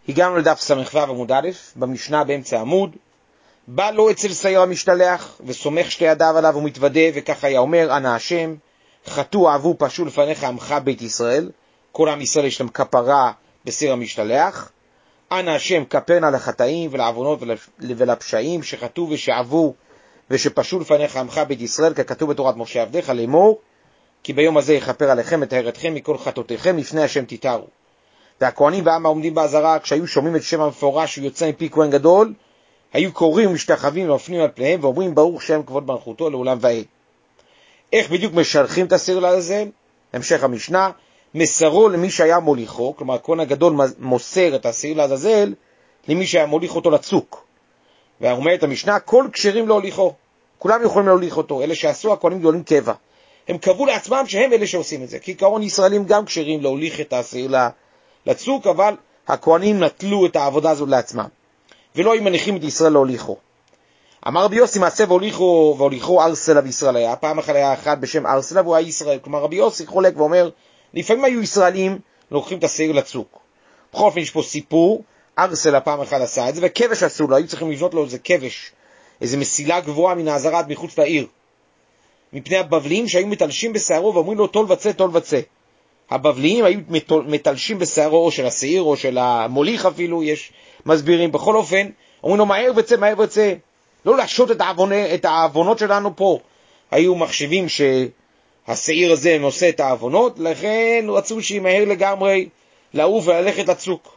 הגענו לדף ס"ו עמוד א', במשנה באמצע עמוד. בא לו אצל שעיר המשתלח וסומך שתי ידיו עליו ומתוודה, וכך היה אומר: אנא השם, חטאו אהבו פשעו לפניך עמך בית ישראל. כל עם ישראל יש להם כפרה בשעיר המשתלח. אנא השם, כפרנה לחטאים ולעוונות ולפשעים שחטאו ושעבו ושפשעו לפניך עמך בית ישראל, ככתוב בתורת משה עבדיך לאמור, כי ביום הזה יכפר עליכם וטהר אתכם מכל חטאותיכם, לפני השם תתארו. והכהנים והעם העומדים בעזרה, כשהיו שומעים את שם המפורש שהוא יוצא מפי כהן גדול, היו קוראים ומשתחווים ומפנים על פניהם ואומרים ברוך שם כבוד מלכותו לעולם ועד. איך בדיוק משלחים את השעיר לעזאזל? המשך המשנה: מסרו למי שהיה מוליכו, כלומר הכהן הגדול מוסר את השעיר לעזאזל למי שהיה מוליך אותו לצוק. ואומרת המשנה: כל כשרים להוליכו, כולם יכולים להוליך אותו, אלה שעשו הכהנים גדולים קבע. הם קבעו לעצמם שהם אלה שעושים את זה, כי כעיקרון ישראלים גם כשרים להוליך את השעיר לצוק, אבל הכהנים נטלו את העבודה הזו לעצמם, ולא היו מניחים את ישראל להוליכו. אמר רבי יוסי: מעשה והוליכו ארסלה בישראל היה. פעם אחת היה אחד בשם ארסלה והוא היה ישראל. כלומר רבי יוסי חולק ואומר, לפעמים היו ישראלים לוקחים את השעיר לצוק. בכל אופן יש פה סיפור, ארסלה פעם אחת עשה את זה, וכבש עשו לו, היו צריכים לבנות לו איזה כבש, איזה מסילה גבוהה מן העזרה עד מחוץ לעיר, מפני הבבלים שהיו מתלשים בשערו ואומרים לו תול וצא תול וצא. הבבליים היו מתלשים בשערו או של השעיר או של המוליך, אפילו יש מסבירים. בכל אופן אומרים לו מהר וצא מהר וצא, לא להשעות את העוונות שלנו פה. היו מחשבים שהשעיר הזה נושא את העוונות, לכן רצו שימהר לגמרי לעוף וללכת לצוק.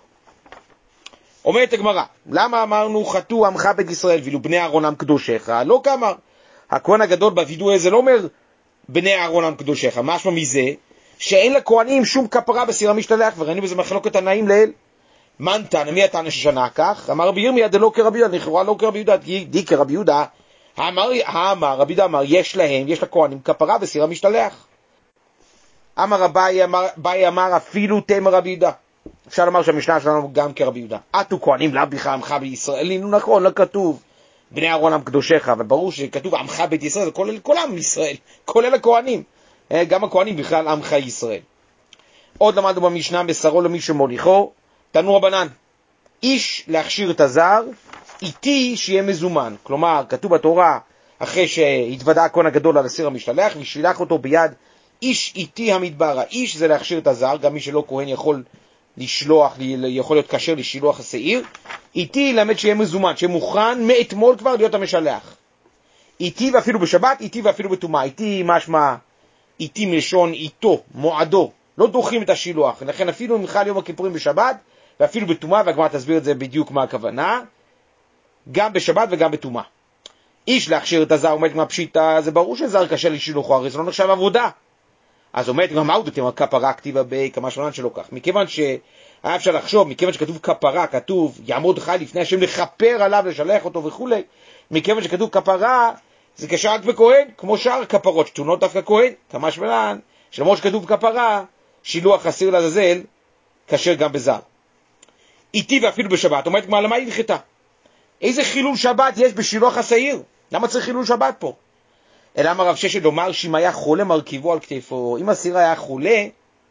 אומרת הגמרא: למה אמרנו חטאו עמך בית ישראל ואילו בני אהרון עם קדושך? לא כאמר. הכהן הגדול בווידוי הזה לא אומר בני אהרון עם קדושך, משמע מזה שאין לכהנים שום כפרה בשעיר המשתלח, וראינו בזה מחלוקת תנאים לעיל. מן תנא, מי התנא ששנה כך? אמר רבי ירמיה דלא כרבי יהודה, לכאורה לא כרבי יהודה, די כרבי יהודה. רבי יהודה אמר יש לכהנים כפרה בשעיר המשתלח. אמר אביי אמר אפילו תמר רבי יהודה. אפשר לומר שהמשנה שלנו גם כרבי יהודה. אתו כהנים לאו בכלל עמך בישראל, נכון, לא כתוב בני אהרון עם קדושך, אבל ברור שכתוב עמך בית ישראל, זה כולל כל עם ישראל, כולל הכהנים, גם הכהנים בכלל עמך ישראל. עוד למדנו במשנה: מסרו למי שמוליכו, תנו רבנן, איש להכשיר את הזר, איתי שיהיה מזומן. כלומר כתוב בתורה, אחרי שהתוודע הכהן הגדול על השעיר המשתלח ושילח אותו ביד איש איתי המדבר. האיש זה להכשיר את הזר, גם מי שלא כהן יכול לשלוח, יכול להיות קשר לשילוח השעיר. איתי למד שיהיה מזומן, שיהיה מוכן מאתמול כבר להיות המשלח. איתי ואפילו בשבת, איתי ואפילו בטומאה. איתי משמע, איתי מלשון איתו, מועדו, לא דוחים את השילוח. לכן אפילו אם חל יום הכיפורים בשבת ואפילו בטומאה, והגמרא תסביר את זה בדיוק מה הכוונה, גם בשבת וגם בטומאה. איש להכשיר את הזר, אומרת מה פשיטה, זה ברור שזר קשה לשילוחו, הרי זה לא נחשב עבודה. אז אומרת גם מהו דתימה כפרה כתיבה בכמה שולן שלא כך, מכיוון שהיה אפשר לחשוב, מכיוון שכתוב כפרה, כתוב יעמוד חי לפני השם לכפר עליו, לשלח אותו וכו', מכיוון שכתוב כפרה זה קשה רק בכהן, כמו שאר כפרות שטונות דווקא כהן, כמה שולן שלמרות שכתוב כפרה, שילוח השעיר לעזאזל קשה גם בזר. איתי ואפילו בשבת. אומרת מה, למה היא הלכתה? איזה חילול שבת יש בשילוח השעיר? למה צריך חילול שבת פה? אלא אמר רב ששת לומר שאם היה חולה מרכיבו על כתפו. אם השעיר היה חולה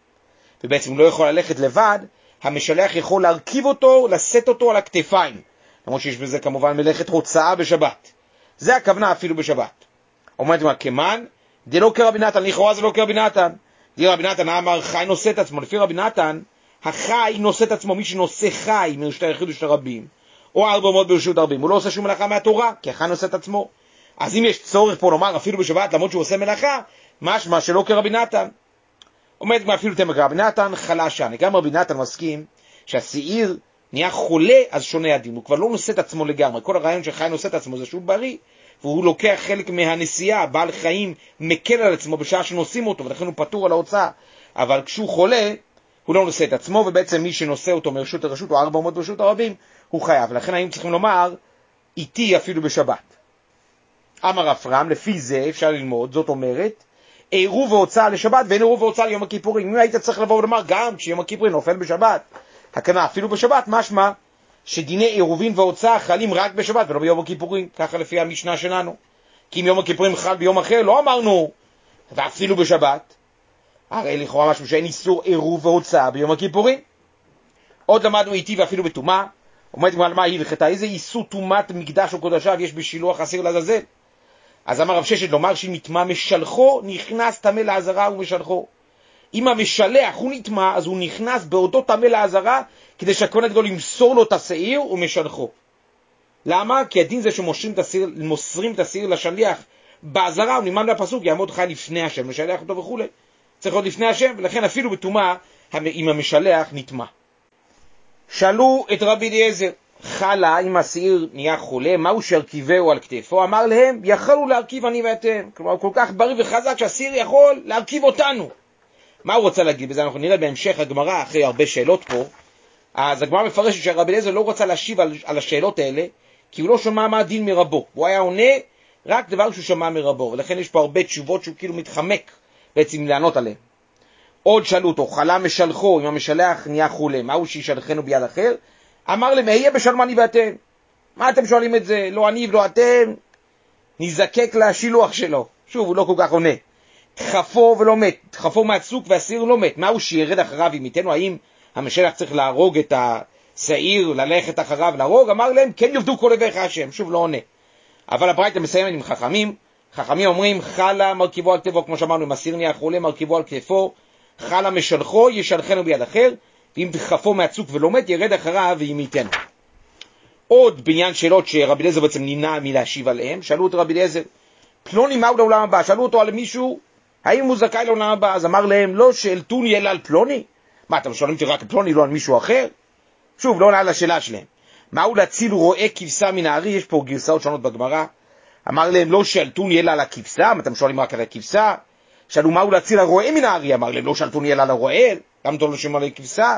ובעצם לא יכול ללכת לבד, המשלח יכול להרכיב אותו, לשאת אותו על הכתפיים, למרות שיש בזה כמובן מלאכת הוצאה בשבת. זה הכוונה אפילו בשבת. אומרת מה, כמן דלא כרבי נתן, לכאורה זה לא כרבי נתן. רבי נתן אמר חי נושא את עצמו. לפי רבי נתן החי נושא את עצמו, מי שנושא חי מרשות היחיד ושל הרבים או 400 ברשות הרבים, הוא לא עושה שום מלאכה מהתורה, כי החי נושא את עצמו. אז אם יש צורך פה לומר אפילו בשבת למרות שהוא עושה מלאכה, משמע שלא כרבי נתן. אומרת מה, אפילו תמר רבי נתן חלשה. גם רבי נתן מסכים שהשעיר נהיה חולה, אז שונה הדין, הוא כבר לא נושא את עצמו לגמרי. כל הרעיון שחי נושא את עצמו זה שהוא בריא, והוא לוקח חלק מהנסיעה, בעל חיים מקל על עצמו בשעה שנושאים אותו, ולכן הוא פטור על ההוצאה. אבל כשהוא חולה הוא לא נושא את עצמו, ובעצם מי שנושא אותו מרשות לרשות או 400 ברשות הרבים הוא חייב. לכן היינו צריכים לומר איתי אפילו בשבת. אמר אפרם, לפי זה אפשר ללמוד, זאת אומרת עירוב והוצאה לשבת ואין עירוב והוצאה ליום הכיפורים. אם היית צריך לבוא ולומר גם כשיום הכיפורים נופל בשבת, הכוונה אפילו בשבת, משמע שדיני עירובין והוצאה חלים רק בשבת ולא ביום הכיפורים, ככה לפי המשנה שלנו. כי אם יום הכיפורים חל ביום אחר, לא אמרנו ואפילו בשבת, הרי לכאורה משהו שאין איסור עירוב והוצאה ביום הכיפורים. עוד למדנו איתי ואפילו בטומאה, אומרת על מה היא לחטא, איזה איסור טומאת מקדש או קודשיו יש בשילוח אסיר לעזאזל. אז אמר רב ששת לומר שאם נטמא משלחו, נכנס טמא לעזרה ומשלחו. אם המשלח הוא נטמא, אז הוא נכנס באותו טמא לעזרה, כדי שהכהן הגדול ימסור לו את השעיר ומשלחו. למה? כי הדין זה שמוסרים את השעיר לשליח בעזרה, הוא נאמן לפסוק, יעמוד חי לפני השם, לשלח אותו וכו'. צריך להיות לפני השם, ולכן אפילו בטומאה, אם המשלח נטמא. שאלו את רבי אליעזר, חלה אם השעיר נהיה חולה, מהו שהרכיבהו על כתפו? אמר להם, יכלו להרכיב אני ואתם. כלומר, הוא כל כך בריא וחזק שהשעיר יכול להרכיב אותנו. מה הוא רוצה להגיד בזה? אנחנו נראה בהמשך הגמרא, אחרי הרבה שאלות פה. אז הגמרא מפרשת שרבי אליעזר לא רוצה להשיב על השאלות האלה, כי הוא לא שמע מה הדין מרבו. הוא היה עונה רק דבר שהוא שמע מרבו, ולכן יש פה הרבה תשובות שהוא כאילו מתחמק בעצם לענות עליהן. עוד שאלו אותו, חלה משלחו, אם המשלח נהיה חולה, מהו שישלחנו ביד אחר? אמר להם, היה בשלום אני ואתם. מה אתם שואלים את זה? לא אני ולא אתם. נזקק לשילוח שלו. שוב, הוא לא כל כך עונה. דחפו ולא מת, דחפו מהצוק והשעיר לא מת. מהו שירד אחריו אם ייתנו? האם המשלח צריך להרוג את השעיר, ללכת אחריו להרוג? אמר להם, כן יובדו כל אביך השם. שוב, לא עונה. אבל הברייתא מסיימת עם חכמים. חכמים אומרים, חלה מרכיבו על כתפו, כמו שאמרנו, אם השעיר נהיה חולה, מרכיבו על כתפו. חלה משלחו, ישלחנו ביד אחר, ואם דחפו מהצוק ולא מת, ירד אחריו ואם ייתנו. עוד בעניין שאלות שרבי אליעזר בעצם נמנע מלהשיב עליהם, שאלו את רבי אליעזר, פלוני מהו לעולם הבא? שאלו אותו על מישהו, האם הוא זכאי לעולם הבא? אז אמר להם, לא שאלתוני אלא על פלוני? מה, אתם שואלים אותי רק על פלוני, לא על מישהו אחר? שוב, לא עונה על השאלה שלהם. מהו להציל רואה כבשה מן הארי? יש פה גרסאות שונות בגמרא. אמר להם, לא שאלתוני אלא על הכבשה? אתם שואלים רק על הכבשה? שאלו מהו להציל הרועה מן הארי? אמר להם, לא שאלתוני אלא על הרועה? גם תולו שם על הכבשה?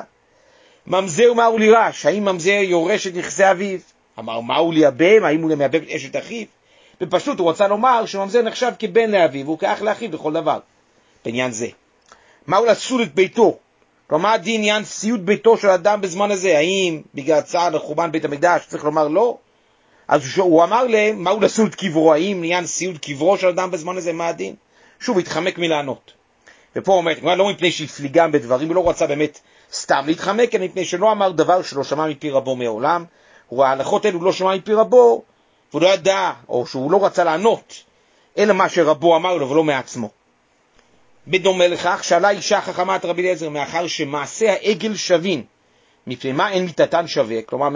ממזר מהו לירש? האם ממזר יורש את נכסי אביו? אמר, מהו ליאבם? האם הוא מייבם את אשת אחיו? בפשוט הוא רוצה לומר שממזר נחשב כבן לאביו, הוא כאח לאחיו בכל דבר, בעניין זה. מהו לסול את ביתו? כלומר, מה הדין עניין סיוד ביתו של אדם בזמן הזה? האם בגלל צער לחורבן בית המקדש צריך לומר לא? אז הוא אמר להם, מהו לסול את קברו? האם עניין סיוד קברו של אדם בזמן הזה? מה הדין? שוב, התחמק מלענות. ופה אומר, לא מפני שהפליגם בדברים, הוא לא רצה באמת סתם להתחמק, אלא מפני שלא אמר דבר שלא שמע מפי רבו מעולם. ההלכות האלו לא שמע מפי רבו, והוא לא ידע, או שהוא לא רצה לענות, אלא מה שרבו אמר לו ולא מעצמו. בדומה לכך, שאלה אישה חכמה את רבי אליעזר, מאחר שמעשה העגל שווין, מפני מה אין מיתתן שווה, כלומר,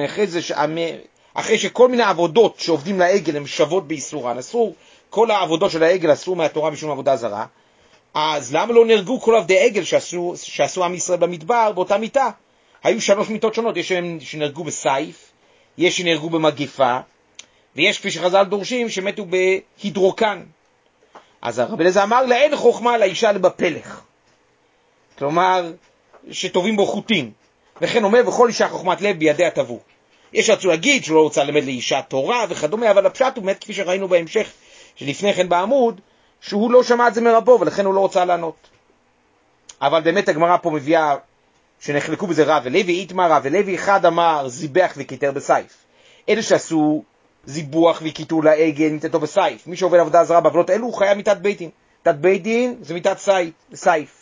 אחרי שכל מיני עבודות שעובדים לעגל הן שוות באיסורן, אסור, כל העבודות של העגל אסור מהתורה משום עבודה זרה, אז למה לא נהרגו כל עבדי עגל שעשו עם ישראל במדבר באותה מיטה? היו 3 מיטות שונות, יש שנהרגו בסייף, יש שנהרגו במגפה, ויש כפי שחז"ל דורשים שמתו בהידרוקן. אז הרב אליעזר אמר לה, אין חוכמה לאישה לבפלך. כלומר, שטובים בו חוטים. וכן אומר, וכל אישה חוכמת לב בידיה תבוא. יש רצו להגיד שהוא לא רוצה ללמד לאישה תורה וכדומה, אבל הפשט הוא באמת כפי שראינו בהמשך, שלפני כן בעמוד, שהוא לא שמע את זה מרבו, ולכן הוא לא רוצה לענות. אבל באמת הגמרא פה מביאה שנחלקו בזה רב ולוי, איתמר רב ולוי, אחד אמר זיבח וקיטר בסייף. אלה שעשו זיבוח וקיטור לעגל מיתתו בסייף. מי שעובד עבודה זרה בעבודות אלו הוא חייב מיתת בית דין. מיתת בית דין זה מיתת סייף.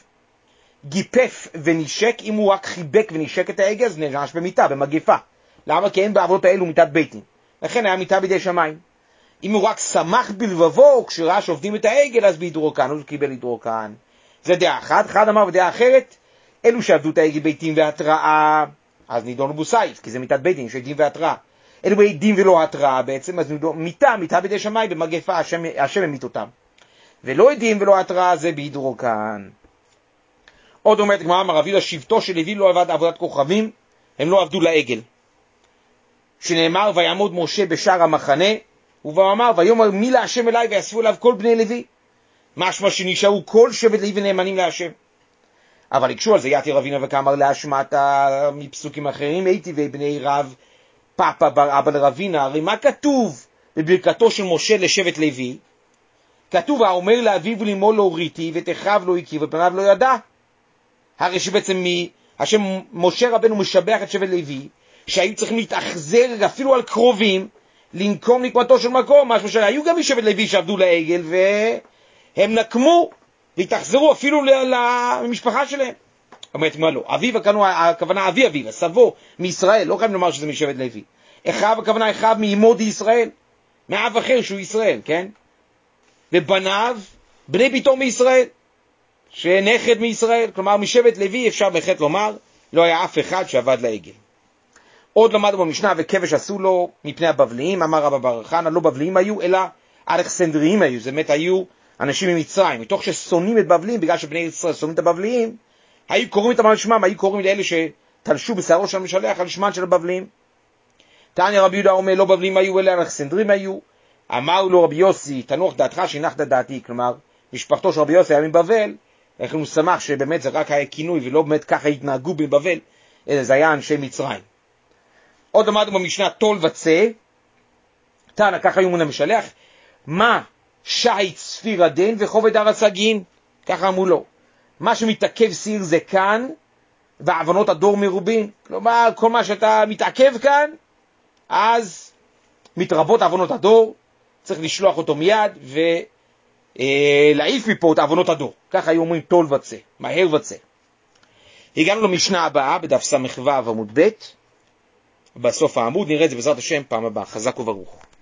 גיפף ונשק, אם הוא רק חיבק ונשק את העגל, אז נענש במיתה, במגפה. למה? כי אין בעבודות האלו מיתת בית דין. לכן היה מיתה בידי שמיים. אם הוא רק שמח בלבבו, כשראה שעובדים את העגל, אז בהידרוקן, הוא קיבל הידרוקן. זה דעה אחת. אחד אמר ודעה אחרת, אלו שעבדו את העגל בית דין והתראה, אז נידונו בסייף, כי זה מיתת בית דין, שעדים והתראה. אלו בית דין ולא התראה בעצם, אז מיתה בידי שמיים במגפה, השם המית אותם. ולא עדים ולא התראה, זה בהידרוקן. עוד אומרת גמרא, רבי יהודה שבטו של לוי לא עבד עבודת כוכבים, הם לא עבדו לעגל. שנאמר, ויעמוד משה בשער המחנה, ואמר, ויאמר מי להשם אליי, ויאספו אליו כל בני לוי. משמע שנשארו כל שבט לוי נאמנים להשם. אבל הקשו על זה יתי רבינה וכאמר להשמטה מפסוקים אחרים, הייתי ובני רב פאפה בר אבא לרבינה. הרי מה כתוב בברכתו של משה לשבט לוי? כתוב, האומר לאביו ולאמו לא ראיתי, ותכב לא הקריב ופניו לא ידע. הרי שבעצם השם משה רבנו משבח את שבט לוי, שהיו צריכים להתאכזר אפילו על קרובים, לנקום נקמתו של מקום, משהו שהיו גם משבט לוי שעבדו לעגל, והם נקמו והתאכזרו אפילו למשפחה שלהם. אומרת, מה לא? אביו, הכוונה אבי אביו, סבו מישראל, לא חייבים לומר שזה משבט לוי. אחיו, הכוונה אחיו מאמו דישראל, מאב אחר שהוא ישראל, כן? ובניו, בני ביתו מישראל, שנכד מישראל, כלומר משבט לוי אפשר בהחלט לומר, לא היה אף אחד שעבד לעגל. עוד למדנו במשנה, וכבש עשו לו מפני הבבליים, אמר רבא בר חנא, לא בבליים היו, אלא אלכסנדריים היו, זאת אומרת היו אנשים ממצרים, מתוך ששונאים את בבלים, בגלל שבני ישראל שונאים את הבבליים, היו קוראים איתם על שמם, היו קוראים לאלה שתלשו בשערו של המשלח על שמן של הבבלים. תניא רבי יהודה אומר, לא בבלים היו, אלא אלכסנדרים היו. אמר לו רבי יוסי, תנוח דעתך שהנחת דעתי, כלומר, משפחתו של רבי יוסי היה מבבל, לכן הוא שמח שבאמת זה רק היה כינוי, ולא באמת ככה התנהגו בבבל, אלא זה היה אנשי מצרים. עוד למדנו במשנה, תול וצא, תנא, ככה היו מן המשלח, מה שייט ספיר הדין וכובד הר הסגין, ככה אמרו לו, מה שמתעכב סיר זה כאן, ועוונות הדור מרובין, כלומר, כל מה שאתה מתעכב כאן, אז מתרבות עוונות הדור, צריך לשלוח אותו מיד, ולהעיף מפה את עוונות הדור, ככה היו אומרים תול וצא, מהר וצא. הגענו למשנה הבאה, בדף סמ"ו עמוד ב', בסוף העמוד, נראה את זה בעזרת השם פעם הבאה, חזק וברוך.